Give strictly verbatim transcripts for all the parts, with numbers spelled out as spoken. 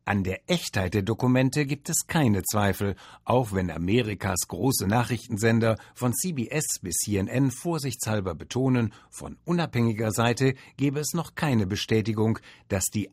An der Echtheit der Dokumente gibt es keine Zweifel, auch wenn Amerikas große Nachrichtensender von C B S bis C N N vorsichtshalber betonen, von unabhängiger Seite gebe es noch keine Bestätigung, dass die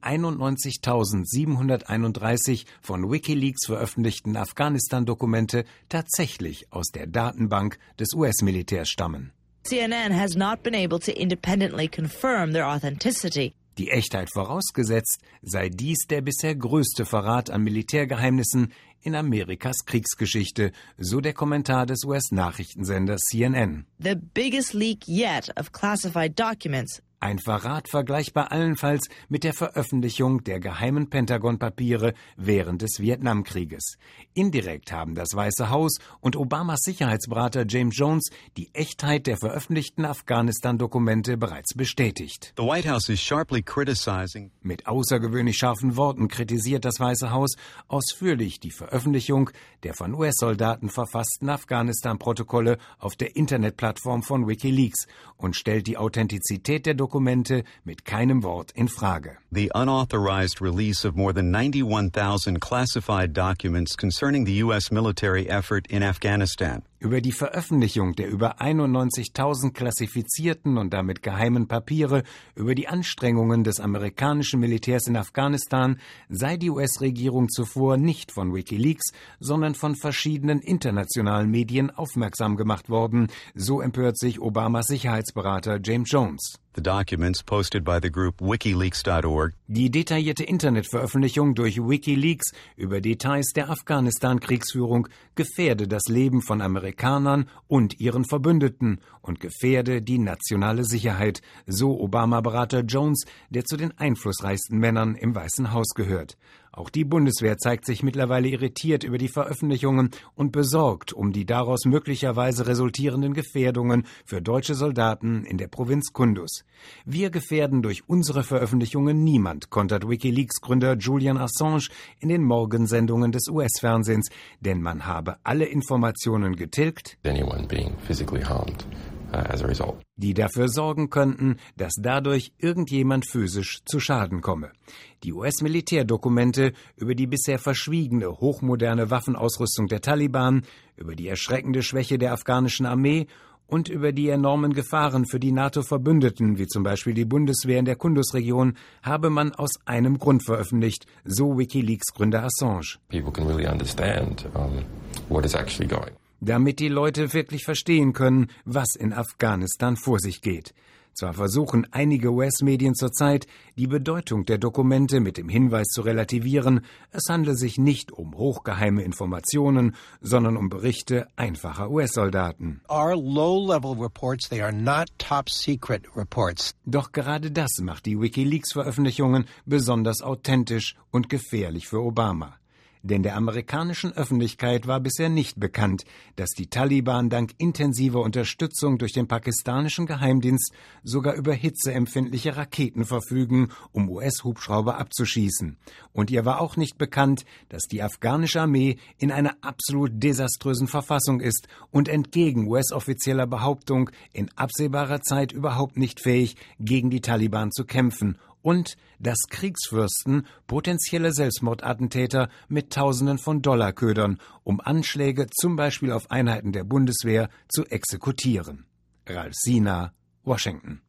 einundneunzigtausendsiebenhunderteinunddreißig von WikiLeaks veröffentlichten Afghanistan-Dokumente tatsächlich aus der Datenbank des U S-Militärs stammen. C N N has not been able to independently confirm their authenticity. Die Echtheit vorausgesetzt, sei dies der bisher größte Verrat an Militärgeheimnissen in Amerikas Kriegsgeschichte, so der Kommentar des U S-Nachrichtensenders C N N. The biggest leak yet of classified documents. Ein Verrat vergleichbar allenfalls mit der Veröffentlichung der geheimen Pentagon-Papiere während des Vietnamkrieges. Indirekt haben das Weiße Haus und Obamas Sicherheitsberater James Jones die Echtheit der veröffentlichten Afghanistan-Dokumente bereits bestätigt. The White House is sharply criticizing. Mit außergewöhnlich scharfen Worten kritisiert das Weiße Haus ausführlich die Veröffentlichung der von U S-Soldaten verfassten Afghanistan-Protokolle auf der Internetplattform von WikiLeaks und stellt die Authentizität der Dokumente Dokumente mit keinem Wort in Frage. The unauthorized release of more than ninety-one thousand classified documents concerning the U S military effort in Afghanistan. Über die Veröffentlichung der über einundneunzigtausend klassifizierten und damit geheimen Papiere über die Anstrengungen des amerikanischen Militärs in Afghanistan sei die U S-Regierung zuvor nicht von WikiLeaks, sondern von verschiedenen internationalen Medien aufmerksam gemacht worden, so empört sich Obamas Sicherheitsberater James Jones. The documents posted by the group WikiLeaks dot org. Die detaillierte Internetveröffentlichung durch WikiLeaks über Details der Afghanistan-Kriegsführung gefährde das Leben von Amerikanern und ihren Verbündeten und gefährde die nationale Sicherheit, so Obama-Berater Jones, der zu den einflussreichsten Männern im Weißen Haus gehört. Auch die Bundeswehr zeigt sich mittlerweile irritiert über die Veröffentlichungen und besorgt um die daraus möglicherweise resultierenden Gefährdungen für deutsche Soldaten in der Provinz Kunduz. Wir gefährden durch unsere Veröffentlichungen niemand, kontert WikiLeaks-Gründer Julian Assange in den Morgensendungen des U S-Fernsehens, denn man habe alle Informationen getilgt, anyone being physically harmed. As a result. Die dafür sorgen könnten, dass dadurch irgendjemand physisch zu Schaden komme. Die U S-Militärdokumente über die bisher verschwiegene hochmoderne Waffenausrüstung der Taliban, über die erschreckende Schwäche der afghanischen Armee und über die enormen Gefahren für die NATO-Verbündeten, wie zum Beispiel die Bundeswehr in der Kunduz-Region, habe man aus einem Grund veröffentlicht, so WikiLeaks-Gründer Assange. People can really understand um, what is actually going. Damit die Leute wirklich verstehen können, was in Afghanistan vor sich geht. Zwar versuchen einige U S-Medien zurzeit, die Bedeutung der Dokumente mit dem Hinweis zu relativieren, es handle sich nicht um hochgeheime Informationen, sondern um Berichte einfacher U S-Soldaten. Our low-level reports, they are not top-secret reports. Doch gerade das macht die WikiLeaks-Veröffentlichungen besonders authentisch und gefährlich für Obama. Denn der amerikanischen Öffentlichkeit war bisher nicht bekannt, dass die Taliban dank intensiver Unterstützung durch den pakistanischen Geheimdienst sogar über hitzeempfindliche Raketen verfügen, um U S-Hubschrauber abzuschießen. Und ihr war auch nicht bekannt, dass die afghanische Armee in einer absolut desaströsen Verfassung ist und entgegen U S-offizieller Behauptung in absehbarer Zeit überhaupt nicht fähig, gegen die Taliban zu kämpfen. Und dass Kriegsfürsten potenzielle Selbstmordattentäter mit Tausenden von Dollar ködern, um Anschläge zum Beispiel auf Einheiten der Bundeswehr zu exekutieren. Ralf Sina, Washington.